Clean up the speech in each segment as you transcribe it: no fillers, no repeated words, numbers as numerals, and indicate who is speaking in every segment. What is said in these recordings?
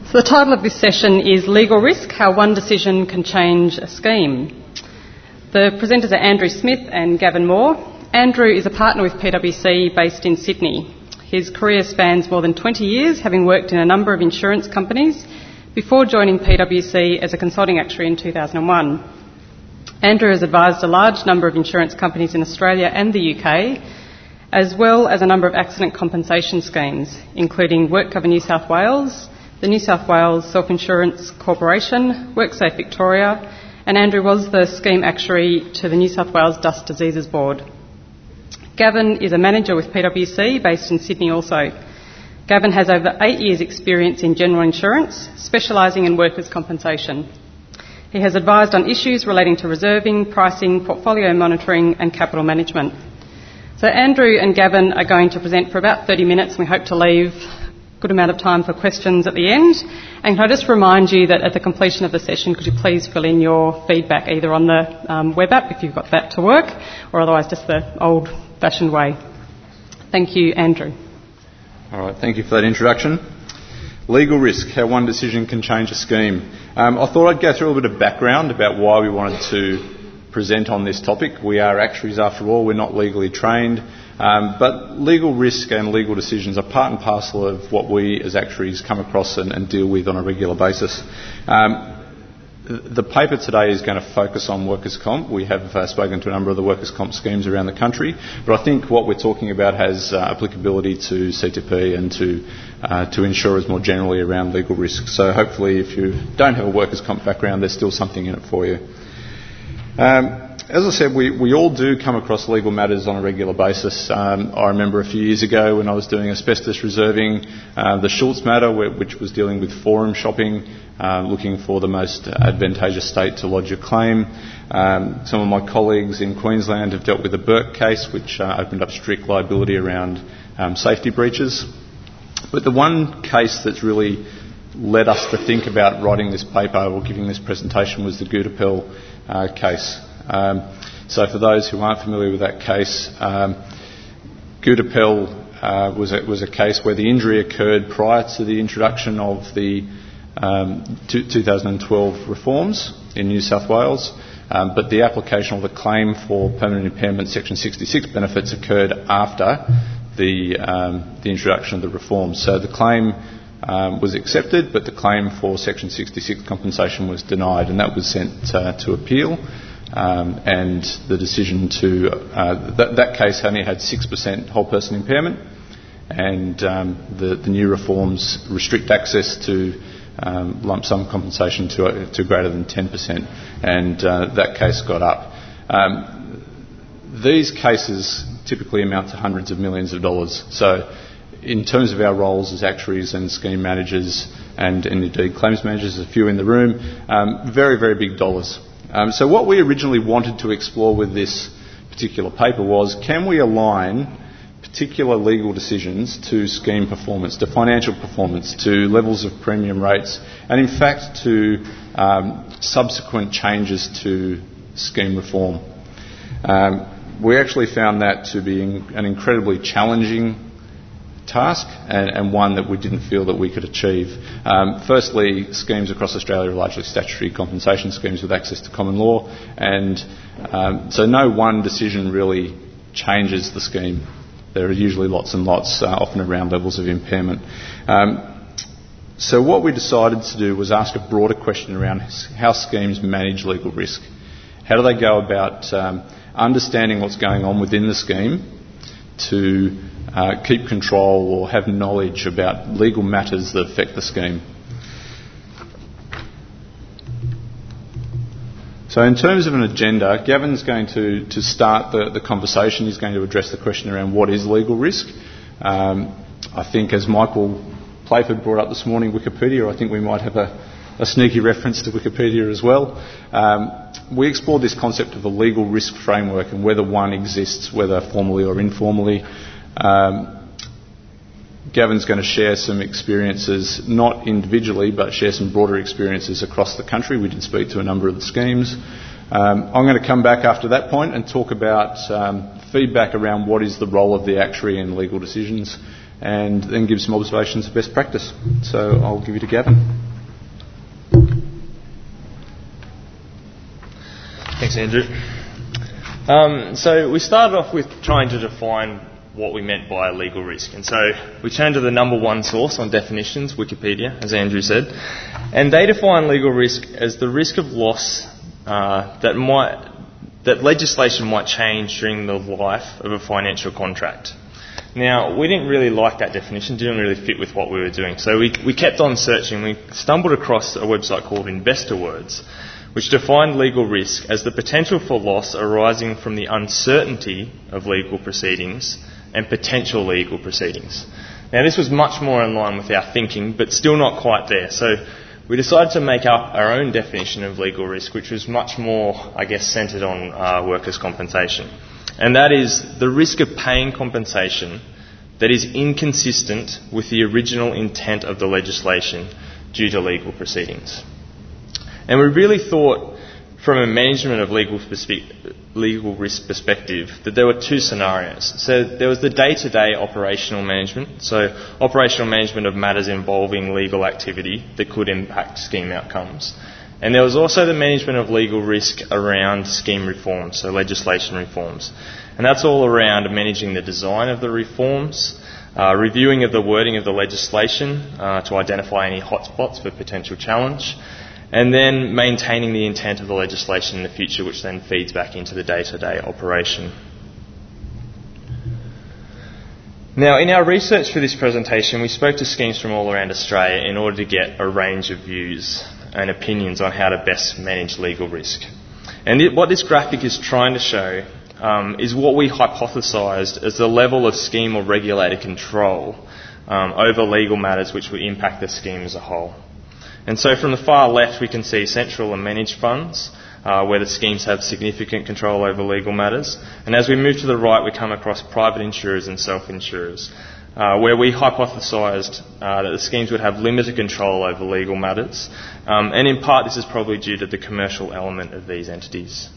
Speaker 1: So the title of this session is Legal Risk, How One Decision Can Change a Scheme. The presenters are Andrew Smith and Gavin Moore. Andrew is a partner with PwC based in Sydney. His career spans more than 20 years, having worked in a number of insurance companies before joining PwC as a consulting actuary in 2001. Andrew has advised a large number of insurance companies in Australia and the UK, as well as a number of accident compensation schemes, including WorkCover New South Wales, the New South Wales Self-Insurance Corporation, WorkSafe Victoria, and Andrew was the scheme actuary to the New South Wales Dust Diseases Board. Gavin is a manager with PwC based in Sydney also. Gavin has over 8 years' experience in general insurance, specialising in workers' compensation. He has advised on issues relating to reserving, pricing, portfolio monitoring and capital management. So Andrew and Gavin are going to present for about 30 minutes and we hope to leave a good amount of time for questions at the end. And can I just remind you that at the completion of the session, could you please fill in your feedback either on the web app, if you've got that to work, or otherwise just the old-fashioned way. Thank you, Andrew.
Speaker 2: All right, thank you for that introduction. Legal risk, how one decision can change a scheme. I thought I'd go through a little bit of background about why we wanted to present on this topic. We are actuaries after all, we're not legally trained, but legal risk and legal decisions are part and parcel of what we as actuaries come across and deal with on a regular basis. The paper today is going to focus on workers' comp. We have spoken to a number of the workers' comp schemes around the country, but I think what we're talking about has applicability to CTP and to insurers more generally around legal risk. So hopefully if you don't have a workers' comp background, there's still something in it for you. As I said, we all do come across legal matters on a regular basis. I remember a few years ago when I was doing asbestos reserving, the Schultz matter, which was dealing with forum shopping, looking for the most advantageous state to lodge a claim. Some of my colleagues in Queensland have dealt with the Burke case, which opened up strict liability around safety breaches. But the one case that's really led us to think about writing this paper or giving this presentation was the Gudapel case. So for those who aren't familiar with that case, Gudapel was a case where the injury occurred prior to the introduction of the 2012 reforms in New South Wales, but the application of the claim for permanent impairment Section 66 benefits occurred after the introduction of the reforms. So the claim was accepted, but the claim for Section 66 compensation was denied, and that was sent to appeal. And the decision to that case only had 6% whole person impairment, and the new reforms restrict access to lump sum compensation to greater than 10%, and that case got up. These cases typically amount to hundreds of millions of dollars. So in terms of our roles as actuaries and scheme managers and indeed claims managers, there's a few in the room, very, very big dollars. So what we originally wanted to explore with this particular paper was, can we align particular legal decisions to scheme performance, to financial performance, to levels of premium rates, and in fact to subsequent changes to scheme reform. We actually found that to be an incredibly challenging task and one that we didn't feel that we could achieve. Firstly, schemes across Australia are largely statutory compensation schemes with access to common law, and so no one decision really changes the scheme. There are usually lots and lots, often around levels of impairment. So what we decided to do was ask a broader question around how schemes manage legal risk. How do they go about understanding what's going on within the scheme to keep control or have knowledge about legal matters that affect the scheme. So in terms of an agenda, Gavin's going to start the conversation. He's going to address the question around what is legal risk. I think as Michael Playford brought up this morning, Wikipedia, I think we might have a sneaky reference to Wikipedia as well. We explored this concept of a legal risk framework and whether one exists, whether formally or informally. Gavin's going to share some experiences, not individually, but share some broader experiences across the country. We did speak to a number of the schemes. I'm going to come back after that point and talk about feedback around what is the role of the actuary in legal decisions, and then give some observations of best practice. So I'll give you to Gavin.
Speaker 3: Thanks, Andrew. So we started off with trying to define what we meant by a legal risk. And so we turned to the number one source on definitions, Wikipedia, as Andrew said. And they define legal risk as the risk of loss that legislation might change during the life of a financial contract. Now, we didn't really like that definition, didn't really fit with what we were doing. So we kept on searching. We stumbled across a website called InvestorWords, which defined legal risk as the potential for loss arising from the uncertainty of legal proceedings and potential legal proceedings. Now, this was much more in line with our thinking, but still not quite there. So we decided to make up our own definition of legal risk, which was much more, I guess, centred on workers' compensation. And that is the risk of paying compensation that is inconsistent with the original intent of the legislation due to legal proceedings. And we really thought, from a management of legal risk perspective, that there were two scenarios. So there was the day-to-day operational management, so operational management of matters involving legal activity that could impact scheme outcomes. And there was also the management of legal risk around scheme reforms, so legislation reforms. And that's all around managing the design of the reforms, reviewing of the wording of the legislation to identify any hotspots for potential challenge, and then maintaining the intent of the legislation in the future, which then feeds back into the day-to-day operation. Now, in our research for this presentation, we spoke to schemes from all around Australia in order to get a range of views and opinions on how to best manage legal risk. And what this graphic is trying to show is what we hypothesised as the level of scheme or regulator control over legal matters which would impact the scheme as a whole. And so from the far left we can see central and managed funds, where the schemes have significant control over legal matters. And as we move to the right we come across private insurers and self-insurers, where we hypothesised that the schemes would have limited control over legal matters. And in part this is probably due to the commercial element of these entities.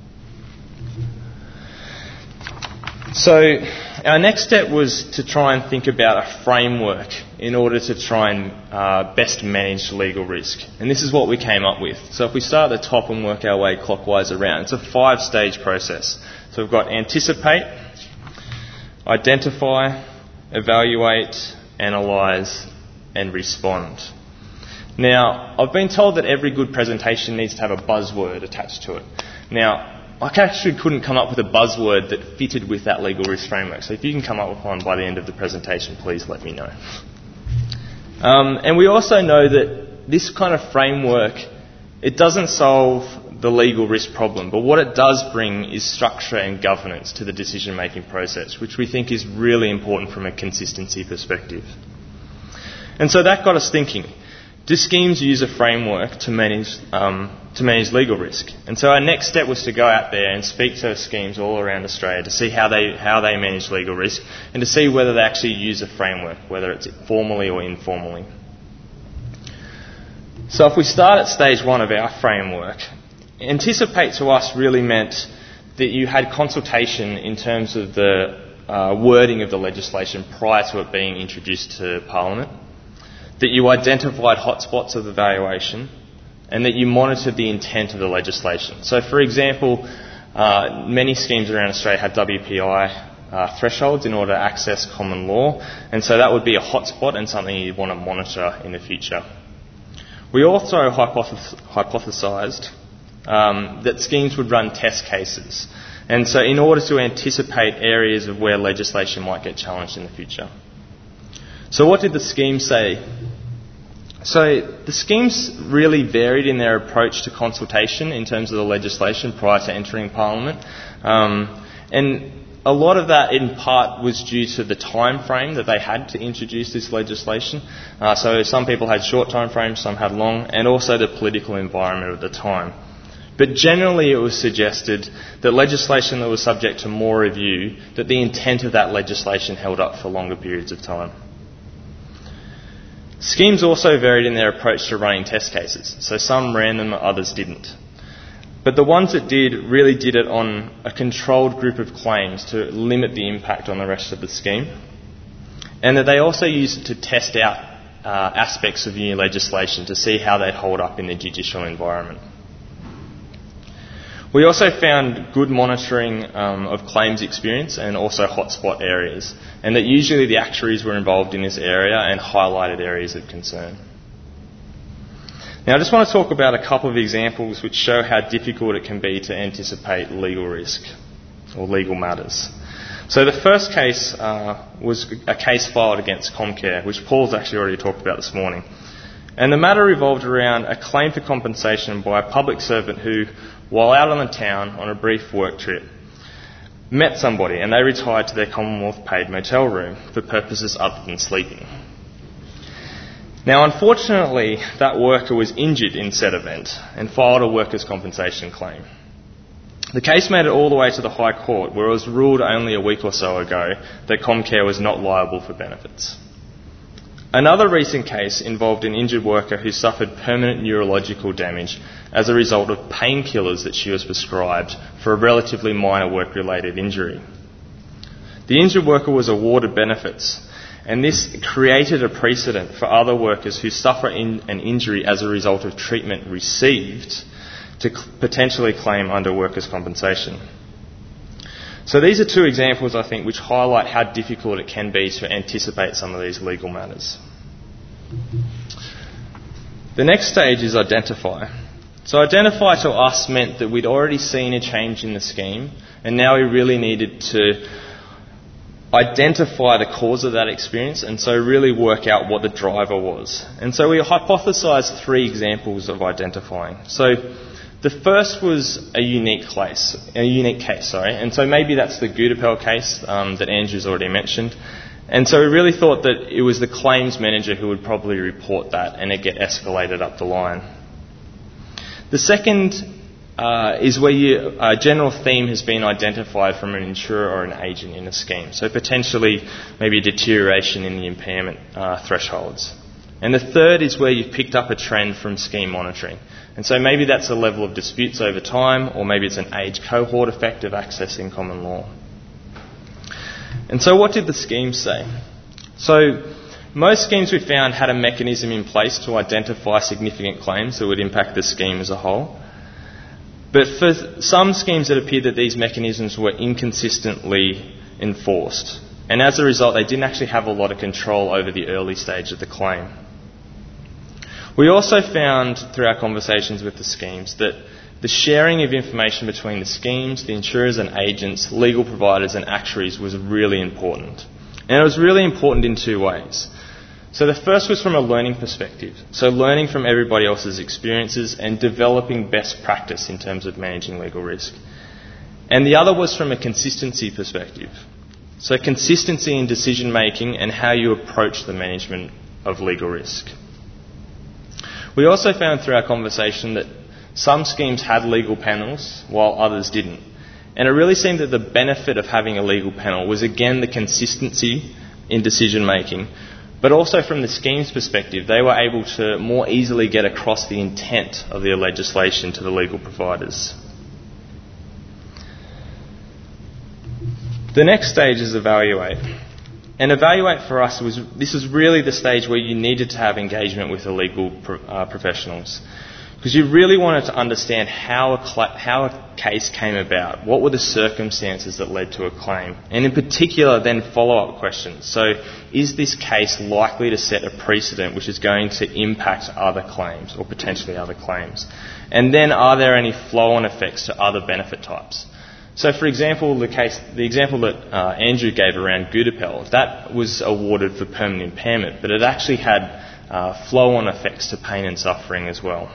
Speaker 3: So our next step was to try and think about a framework in order to try and best manage legal risk. And this is what we came up with. So if we start at the top and work our way clockwise around, it's a 5-stage process. So we've got anticipate, identify, evaluate, analyse and respond. Now, I've been told that every good presentation needs to have a buzzword attached to it. Now, I actually couldn't come up with a buzzword that fitted with that legal risk framework. So if you can come up with one by the end of the presentation, please let me know. And we also know that this kind of framework, it doesn't solve the legal risk problem, but what it does bring is structure and governance to the decision-making process, which we think is really important from a consistency perspective. And so that got us thinking. Do schemes use a framework to manage legal risk? And so our next step was to go out there and speak to schemes all around Australia to see how they manage legal risk and to see whether they actually use a framework, whether it's formally or informally. So if we start at stage 1 of our framework, anticipate to us really meant that you had consultation in terms of the wording of the legislation prior to it being introduced to Parliament, that you identified hotspots of evaluation, and that you monitored the intent of the legislation. So, for example, many schemes around Australia have WPI thresholds in order to access common law, and so that would be a hotspot and something you'd want to monitor in the future. We also hypothesised that schemes would run test cases, and so in order to anticipate areas of where legislation might get challenged in the future. So what did the schemes say? So the schemes really varied in their approach to consultation in terms of the legislation prior to entering Parliament. And a lot of that in part was due to the time frame that they had to introduce this legislation. So some people had short time frames, some had long, and also the political environment at the time. But generally it was suggested that legislation that was subject to more review, that the intent of that legislation held up for longer periods of time. Schemes also varied in their approach to running test cases, so some ran them, others didn't. But the ones that did really did it on a controlled group of claims to limit the impact on the rest of the scheme, and that they also used it to test out aspects of new legislation to see how they'd hold up in the judicial environment. We also found good monitoring of claims experience and also hotspot areas, and that usually the actuaries were involved in this area and highlighted areas of concern. Now I just want to talk about a couple of examples which show how difficult it can be to anticipate legal risk or legal matters. So the first case was a case filed against Comcare, which Paul's actually already talked about this morning. And the matter revolved around a claim for compensation by a public servant who, while out on the town on a brief work trip, met somebody and they retired to their Commonwealth paid motel room for purposes other than sleeping. Now, unfortunately, that worker was injured in said event and filed a workers' compensation claim. The case made it all the way to the High Court, where it was ruled only a week or so ago that Comcare was not liable for benefits. Another recent case involved an injured worker who suffered permanent neurological damage as a result of painkillers that she was prescribed for a relatively minor work-related injury. The injured worker was awarded benefits, and this created a precedent for other workers who suffer an injury as a result of treatment received to potentially claim under workers' compensation. So these are two examples, I think, which highlight how difficult it can be to anticipate some of these legal matters. The next stage is identify. So identify to us meant that we'd already seen a change in the scheme, and now we really needed to identify the cause of that experience and so really work out what the driver was. And so we hypothesised three examples of identifying. So the first was a unique case, and so maybe that's the Gudapel case that Andrew's already mentioned. And so we really thought that it was the claims manager who would probably report that and it get escalated up the line. The second is where a general theme has been identified from an insurer or an agent in a scheme. So potentially maybe a deterioration in the impairment thresholds. And the third is where you've picked up a trend from scheme monitoring. And so maybe that's a level of disputes over time, or maybe it's an age cohort effect of accessing common law. And so what did the scheme say? So most schemes we found had a mechanism in place to identify significant claims that would impact the scheme as a whole. But for some schemes it appeared that these mechanisms were inconsistently enforced. And as a result, they didn't actually have a lot of control over the early stage of the claim. We also found through our conversations with the schemes that the sharing of information between the schemes, the insurers and agents, legal providers and actuaries was really important. And it was really important in two ways. So the first was from a learning perspective. So learning from everybody else's experiences and developing best practice in terms of managing legal risk. And the other was from a consistency perspective. So consistency in decision making and how you approach the management of legal risk. We also found through our conversation that some schemes had legal panels while others didn't. And it really seemed that the benefit of having a legal panel was again the consistency in decision making, but also from the scheme's perspective, they were able to more easily get across the intent of their legislation to the legal providers. The next stage is evaluate. And evaluate for us this was really the stage where you needed to have engagement with the legal professionals. Because you really wanted to understand how a case came about. What were the circumstances that led to a claim? And in particular, then follow-up questions. So, is this case likely to set a precedent which is going to impact other claims or potentially other claims? And then, are there any flow-on effects to other benefit types? So, for example, the example that Andrew gave around Gudapel, that was awarded for permanent impairment, but it actually had flow-on effects to pain and suffering as well.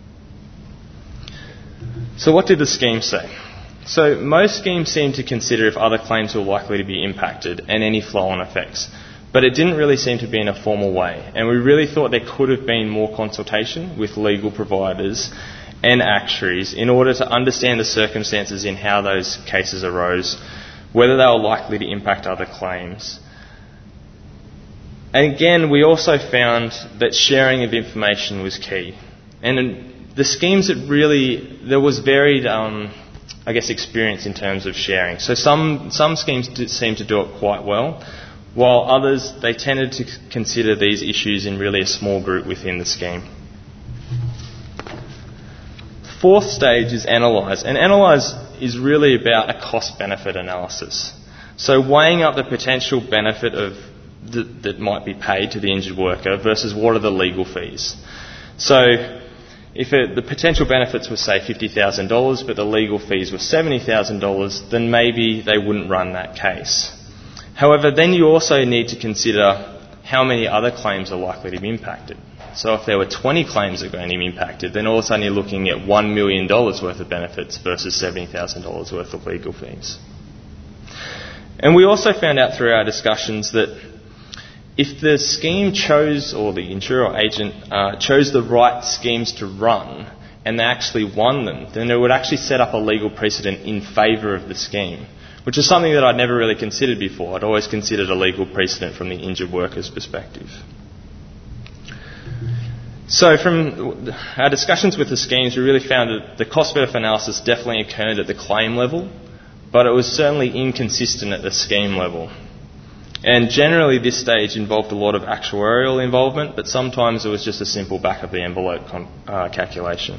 Speaker 3: So what did the scheme say? So most schemes seemed to consider if other claims were likely to be impacted and any flow-on effects. But it didn't really seem to be in a formal way. And we really thought there could have been more consultation with legal providers and actuaries in order to understand the circumstances in how those cases arose, whether they were likely to impact other claims. And again, we also found that sharing of information was key. And the schemes that there was varied, experience in terms of sharing. So some schemes seem to do it quite well, while others, they tended to consider these issues in really a small group within the scheme. fourth stage is analyse. And analyse is really about a cost-benefit analysis. So weighing up the potential benefit of that might be paid to the injured worker versus what are the legal fees. So if the potential benefits were, say, $50,000, but the legal fees were $70,000, then maybe they wouldn't run that case. However, then you also need to consider how many other claims are likely to be impacted. So if there were 20 claims that are going to be impacted, then all of a sudden you're looking at $1 million worth of benefits versus $70,000 worth of legal fees. And we also found out through our discussions that if the scheme chose, or the insurer or agent chose the right schemes to run, and they actually won them, then it would actually set up a legal precedent in favour of the scheme, which is something that I'd never really considered before. I'd always considered a legal precedent from the injured worker's perspective. So from our discussions with the schemes, we really found that the cost-benefit analysis definitely occurred at the claim level, but it was certainly inconsistent at the scheme level. And generally this stage involved a lot of actuarial involvement, but sometimes it was just a simple back-of-the-envelope calculation.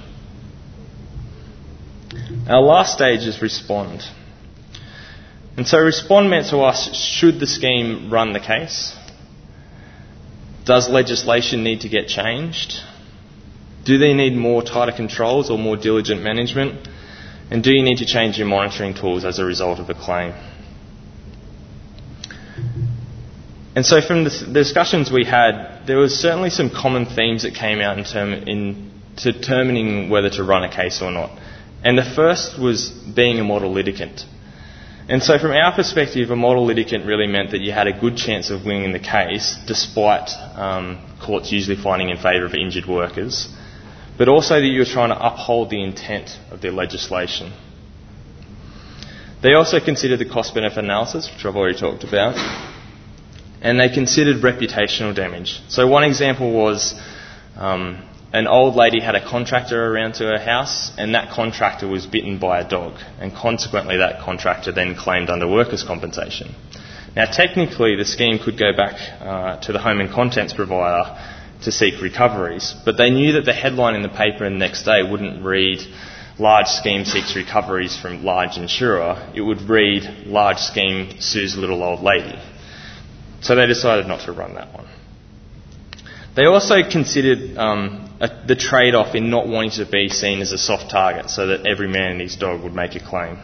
Speaker 3: Our last stage is respond. And so respond meant to us, should the scheme run the case? Does legislation need to get changed? Do they need more tighter controls or more diligent management? And do you need to change your monitoring tools as a result of a claim? And so from the discussions we had, there was certainly some common themes that came out in determining whether to run a case or not. And the first was being a model litigant. And so from our perspective, a model litigant really meant that you had a good chance of winning the case, despite courts usually finding in favour of injured workers, but also that you were trying to uphold the intent of the legislation. They also considered the cost-benefit analysis, which I've already talked about, and they considered reputational damage. So one example was an old lady had a contractor around to her house, and that contractor was bitten by a dog, and consequently that contractor then claimed under workers' compensation. Now technically the scheme could go back to the home and contents provider to seek recoveries, but they knew that the headline in the paper the next day wouldn't read large scheme seeks recoveries from large insurer, it would read large scheme sues little old lady. So they decided not to run that one. They also considered the trade-off in not wanting to be seen as a soft target, so that every man and his dog would make a claim.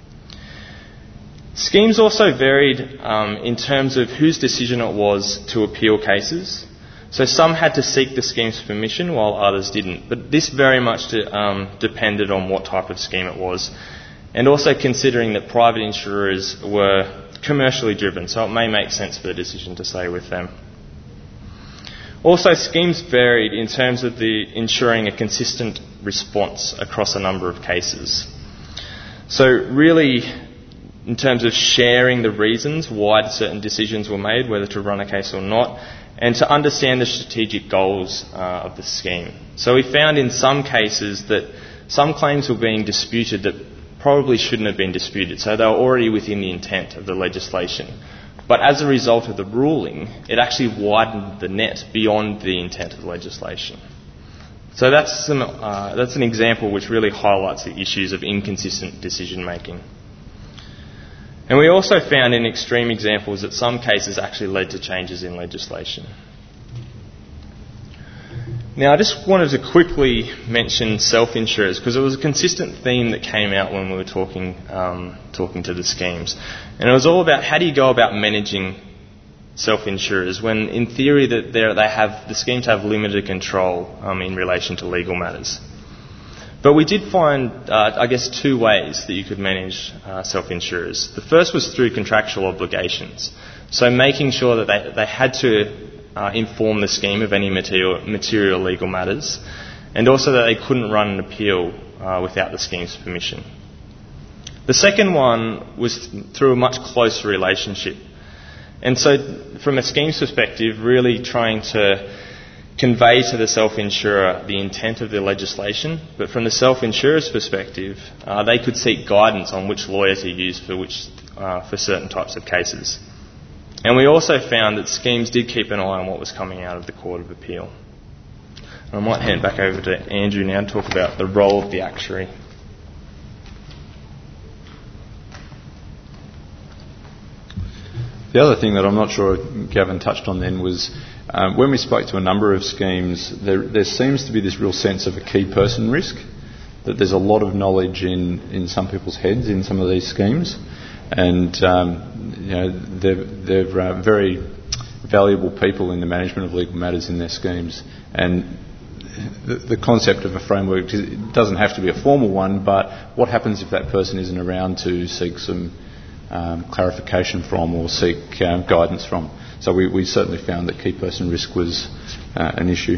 Speaker 3: Schemes also varied in terms of whose decision it was to appeal cases. So some had to seek the scheme's permission while others didn't. But this very much depended on what type of scheme it was, and also considering that private insurers were commercially driven, so it may make sense for the decision to stay with them. Also, schemes varied in terms of ensuring a consistent response across a number of cases. So really, in terms of sharing the reasons why certain decisions were made, whether to run a case or not, and to understand the strategic goals of the scheme. So we found in some cases that some claims were being disputed that probably shouldn't have been disputed, so they were already within the intent of the legislation. But as a result of the ruling, it actually widened the net beyond the intent of the legislation. So that's an example which really highlights the issues of inconsistent decision making. And we also found in extreme examples that some cases actually led to changes in legislation. Now, I just wanted to quickly mention self-insurers because it was a consistent theme that came out when we were talking to the schemes. And it was all about how do you go about managing self-insurers when, in theory, the schemes have limited control in relation to legal matters. But we did find, two ways that you could manage self-insurers. The first was through contractual obligations. So making sure that they had to inform the scheme of any material legal matters, and also that they couldn't run an appeal without the scheme's permission. The second one was through a much closer relationship. And so from a scheme's perspective, really trying to convey to the self-insurer the intent of the legislation, but from the self-insurer's perspective, they could seek guidance on which lawyer to use for certain types of cases. And we also found that schemes did keep an eye on what was coming out of the Court of Appeal. I might hand back over to Andrew now to talk about the role of the actuary.
Speaker 2: The other thing that I'm not sure Gavin touched on then was when we spoke to a number of schemes, there seems to be this real sense of a key person risk, that there's a lot of knowledge in some people's heads in some of these schemes, and they're very valuable people in the management of legal matters in their schemes. And the concept of a framework, it doesn't have to be a formal one, but what happens if that person isn't around to seek some clarification from or seek guidance from? So we certainly found that key person risk was an issue.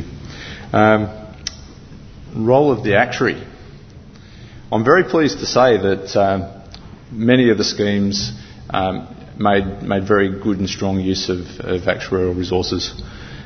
Speaker 2: Role of the actuary. I'm very pleased to say that many of the schemes made very good and strong use of actuarial resources.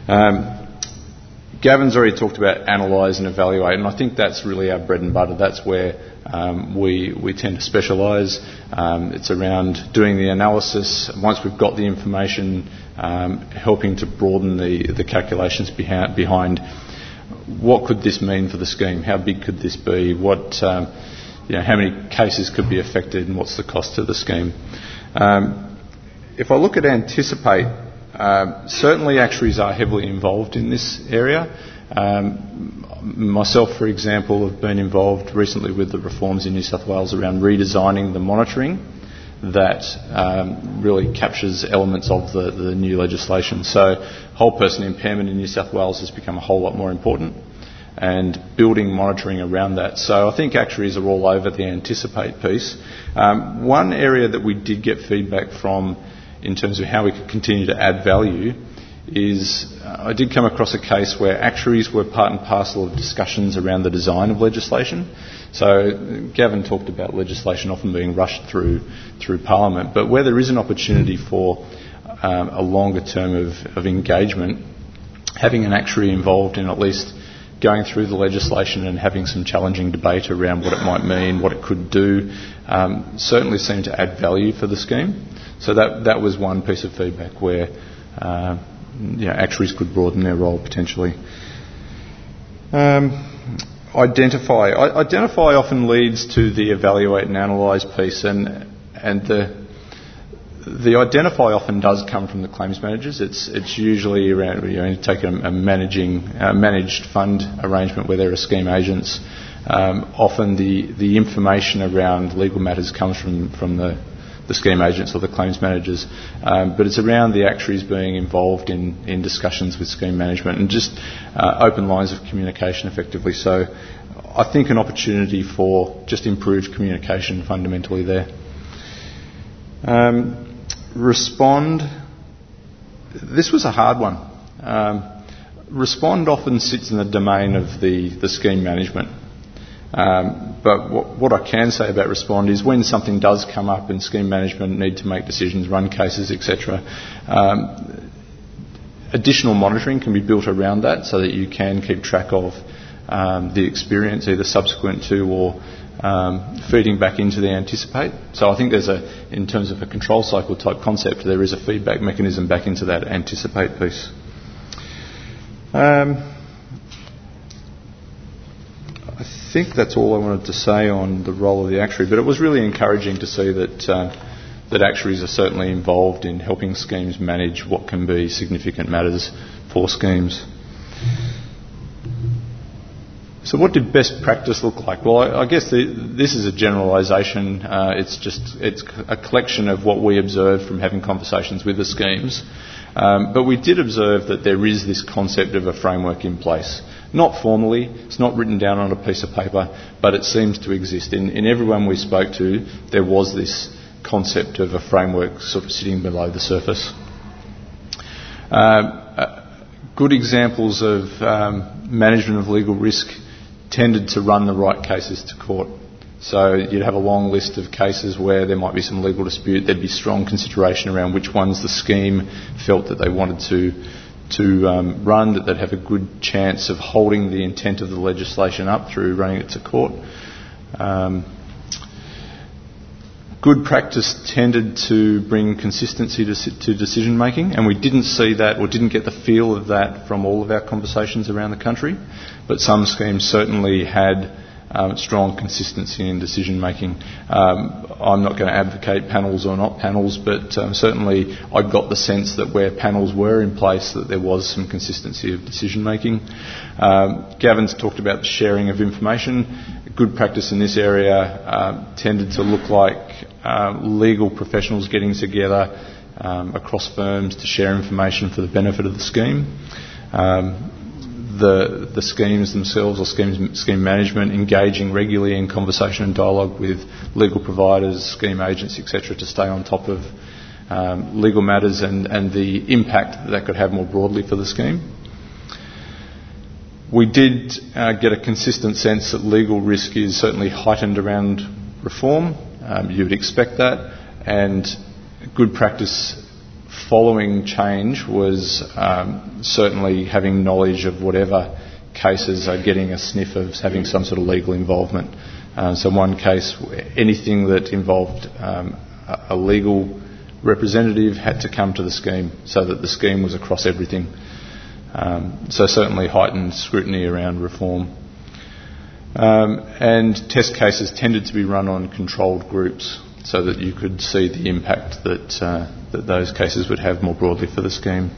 Speaker 2: Gavin's already talked about analyse and evaluate, and I think that's really our bread and butter. That's where we tend to specialise. It's around doing the analysis. Once we've got the information, helping to broaden the calculations behind what could this mean for the scheme, how big could this be, how many cases could be affected, and what's the cost to the scheme. If I look at anticipate, certainly actuaries are heavily involved in this area. Myself, for example, have been involved recently with the reforms in New South Wales around redesigning the monitoring that really captures elements of the new legislation. So whole person impairment in New South Wales has become a whole lot more important, and building monitoring around that. So I think actuaries are all over the anticipate piece. One area that we did get feedback from in terms of how we could continue to add value is I did come across a case where actuaries were part and parcel of discussions around the design of legislation. So Gavin talked about legislation often being rushed through Parliament, but where there is an opportunity for a longer term of engagement, having an actuary involved in at least going through the legislation and having some challenging debate around what it might mean, what it could do, certainly seemed to add value for the scheme. So that was one piece of feedback where actuaries could broaden their role potentially. Identify often leads to the evaluate and analyse piece, and the identify often does come from the claims managers. It's usually around take a managed fund arrangement where there are scheme agents. Often the information around legal matters comes from the scheme agents or the claims managers, but it's around the actuaries being involved in discussions with scheme management and just open lines of communication effectively. So I think an opportunity for just improved communication fundamentally there. Respond. This was a hard one. Respond often sits in the domain of the scheme management. But what I can say about Respond is when something does come up and scheme management need to make decisions, run cases, etc., additional monitoring can be built around that so that you can keep track of the experience either subsequent to or feeding back into the anticipate. So I think in terms of a control cycle type concept, there is a feedback mechanism back into that anticipate piece. I think that's all I wanted to say on the role of the actuary, but it was really encouraging to see that actuaries are certainly involved in helping schemes manage what can be significant matters for schemes. So what did best practice look like? Well, I guess this is a generalisation. It's a collection of what we observed from having conversations with the schemes. But we did observe that there is this concept of a framework in place. Not formally, it's not written down on a piece of paper, but it seems to exist. In everyone we spoke to, there was this concept of a framework sort of sitting below the surface. Good examples of management of legal risk tended to run the right cases to court. So you'd have a long list of cases where there might be some legal dispute. There'd be strong consideration around which ones the scheme felt that they wanted to run, that they'd have a good chance of holding the intent of the legislation up through running it to court. Good practice tended to bring consistency to decision making, and we didn't see that or didn't get the feel of that from all of our conversations around the country, but some schemes certainly had strong consistency in decision making. I'm not going to advocate panels or not panels, but certainly I got the sense that where panels were in place that there was some consistency of decision making. Gavin's talked about the sharing of information. Good practice in this area tended to look like legal professionals getting together across firms to share information for the benefit of the scheme. The schemes themselves or scheme management engaging regularly in conversation and dialogue with legal providers, scheme agents, etc., to stay on top of legal matters and the impact that could have more broadly for the scheme. We did get a consistent sense that legal risk is certainly heightened around reform. You would expect that, and good practice following change was certainly having knowledge of whatever cases are getting a sniff of having some sort of legal involvement. So one case, anything that involved a legal representative had to come to the scheme so that the scheme was across everything. So certainly heightened scrutiny around reform. And test cases tended to be run on controlled groups so that you could see the impact that those cases would have more broadly for the scheme.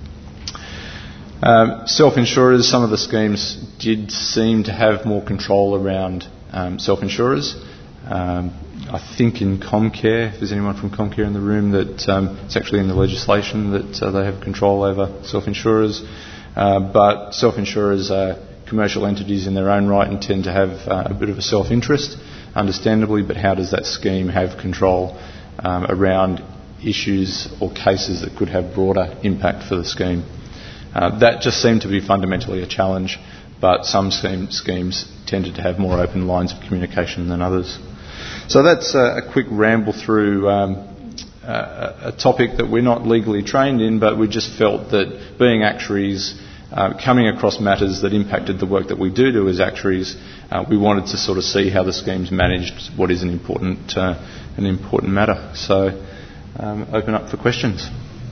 Speaker 2: Self-insurers, some of the schemes did seem to have more control around self-insurers. I think in Comcare, if there's anyone from Comcare in the room, that it's actually in the legislation that they have control over self-insurers. But self-insurers are commercial entities in their own right and tend to have a bit of a self-interest, understandably, but how does that scheme have control around issues or cases that could have broader impact for the scheme? That just seemed to be fundamentally a challenge, but some schemes tended to have more open lines of communication than others. So that's a quick ramble through a topic that we're not legally trained in, but we just felt that being actuaries, coming across matters that impacted the work that we do as actuaries, we wanted to sort of see how the schemes managed what is an important matter. So open up for questions.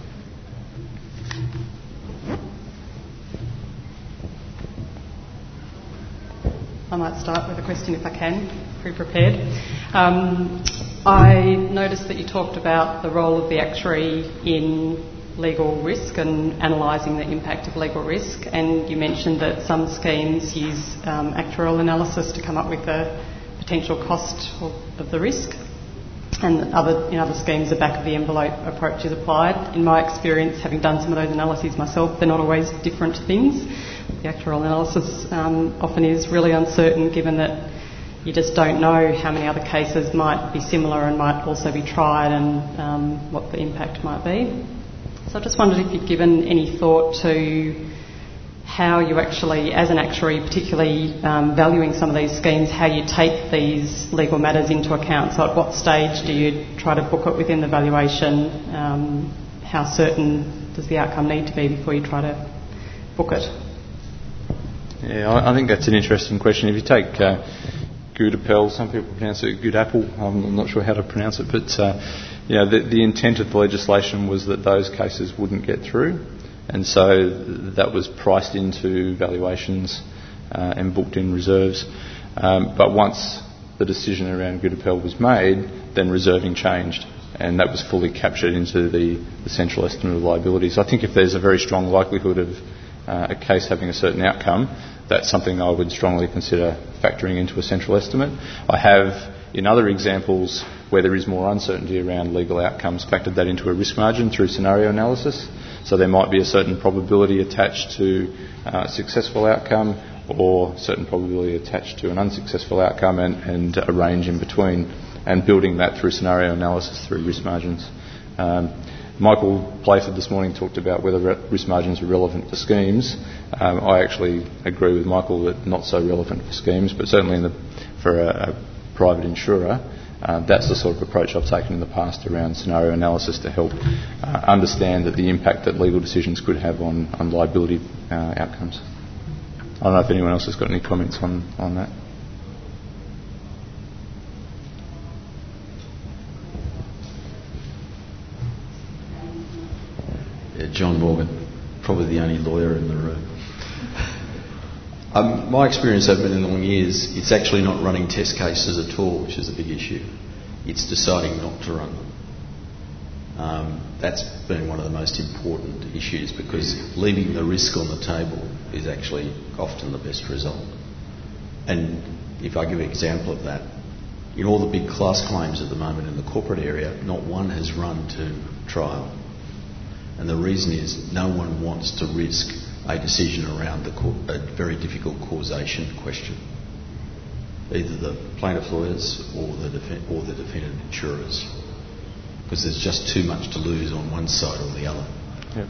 Speaker 1: I might start with a question if I can, pre-prepared. I noticed that you talked about the role of the actuary in legal risk and analysing the impact of legal risk, and you mentioned that some schemes use actuarial analysis to come up with the potential cost of the risk, and in other schemes a back-of-the-envelope approach is applied. In my experience, having done some of those analyses myself, they're not always different things. The actuarial analysis often is really uncertain, given that you just don't know how many other cases might be similar and might also be tried, and what the impact might be. So I just wondered if you'd given any thought to how you actually, as an actuary, particularly valuing some of these schemes, how you take these legal matters into account. So at what stage do you try to book it within the valuation? How certain does the outcome need to be before you try to book it?
Speaker 2: Yeah, I think that's an interesting question. If you take Good-Appel, some people pronounce it Good-Apple, I'm not sure how to pronounce it, but the intent of the legislation was that those cases wouldn't get through, and so that was priced into valuations and booked in reserves. But once the decision around Good-Appel was made, then reserving changed, and that was fully captured into the central estimate of liabilities. I think if there's a very strong likelihood of a case having a certain outcome, that's something I would strongly consider factoring into a central estimate. I have, in other examples where there is more uncertainty around legal outcomes, factored that into a risk margin through scenario analysis. So there might be a certain probability attached to a successful outcome, or certain probability attached to an unsuccessful outcome, and a range in between, and building that through scenario analysis through risk margins. Michael Playford this morning talked about whether risk margins are relevant for schemes. I actually agree with Michael that not so relevant for schemes, but certainly for a private insurer, that's the sort of approach I've taken in the past around scenario analysis to help understand that the impact that legal decisions could have on liability outcomes. I don't know if anyone else has got any comments on that.
Speaker 4: John Morgan, probably the only lawyer in the room. My experience over many long years, it's actually not running test cases at all, which is a big issue. It's deciding not to run them. That's been one of the most important issues, because leaving the risk on the table is actually often the best result. And if I give an example of that, in all the big class claims at the moment in the corporate area, not one has run to trial. And the reason is no one wants to risk a decision around a very difficult causation question, either the plaintiff lawyers or the defendant insurers, because there's just too much to lose on one side or the other.
Speaker 2: Yeah.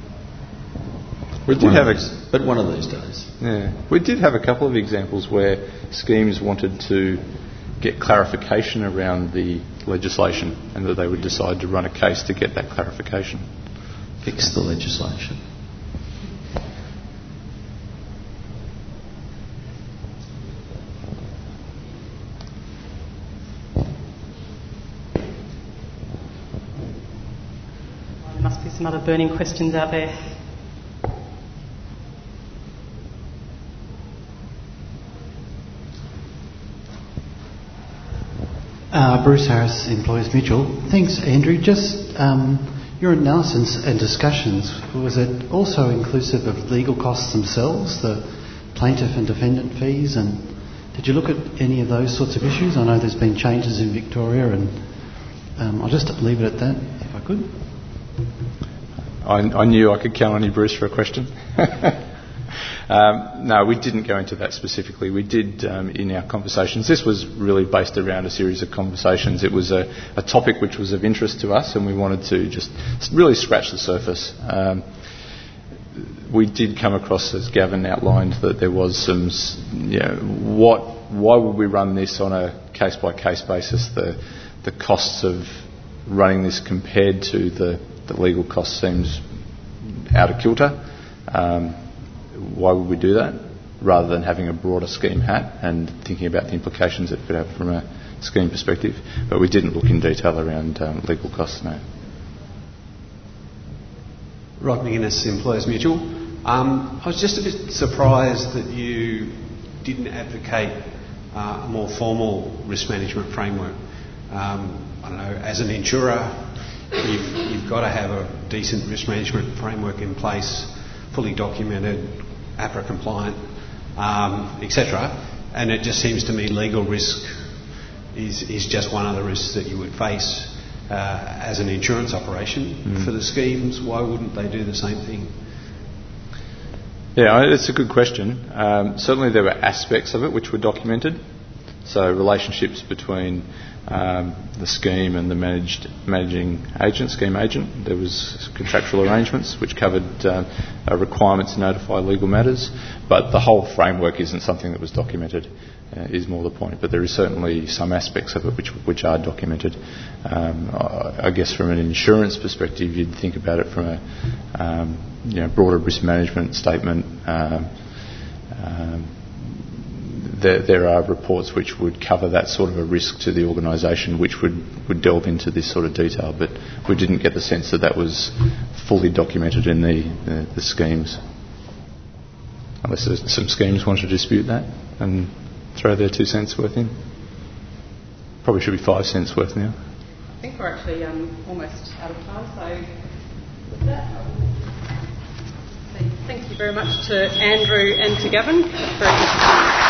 Speaker 4: But one of these days.
Speaker 2: Yeah. We did have a couple of examples where schemes wanted to get clarification around the legislation, and that they would decide to run a case to get that clarification.
Speaker 4: Fix the legislation.
Speaker 1: There must be some other burning questions out there.
Speaker 5: Bruce Harris, Employers Mutual. Thanks, Andrew. Just your analysis and discussions, was it also inclusive of legal costs themselves, the plaintiff and defendant fees, and did you look at any of those sorts of issues? I know there's been changes in Victoria, and I'll just leave it at that, if I could.
Speaker 2: I knew I could count on you, Bruce, for a question. No, we didn't go into that specifically. We did in our conversations. This was really based around a series of conversations. It was a topic which was of interest to us, and we wanted to just really scratch the surface. We did come across, as Gavin outlined, that there was some, why would we run this on a case-by-case basis? The costs of running this compared to the legal cost seems out of kilter. Why would we do that, rather than having a broader scheme hat and thinking about the implications it could have from a scheme perspective? But we didn't look in detail around legal costs, no.
Speaker 6: Rod McGuinness, Employers Mutual. I was just a bit surprised that you didn't advocate a more formal risk management framework. I don't know, as an insurer, you've got to have a decent risk management framework in place, fully documented, APRA compliant, etc. And it just seems to me legal risk is just one of the risks that you would face as an insurance operation. For the schemes, why wouldn't they do the same thing?
Speaker 2: Yeah, it's a good question. Certainly there were aspects of it which were documented. So relationships between the scheme and the managing agent, scheme agent. There was contractual arrangements which covered requirements to notify legal matters, but the whole framework isn't something that was documented, is more the point. But there is certainly some aspects of it which are documented. I guess from an insurance perspective, you'd think about it from a broader risk management statement. There are reports which would cover that sort of a risk to the organisation, which would delve into this sort of detail, but we didn't get the sense that was fully documented in the schemes. Unless some schemes want to dispute that and throw their 2 cents worth in. Probably should be 5 cents worth now.
Speaker 1: I think we're actually almost out of time, so with that, I will say thank you very much to Andrew and to Gavin. That's very interesting.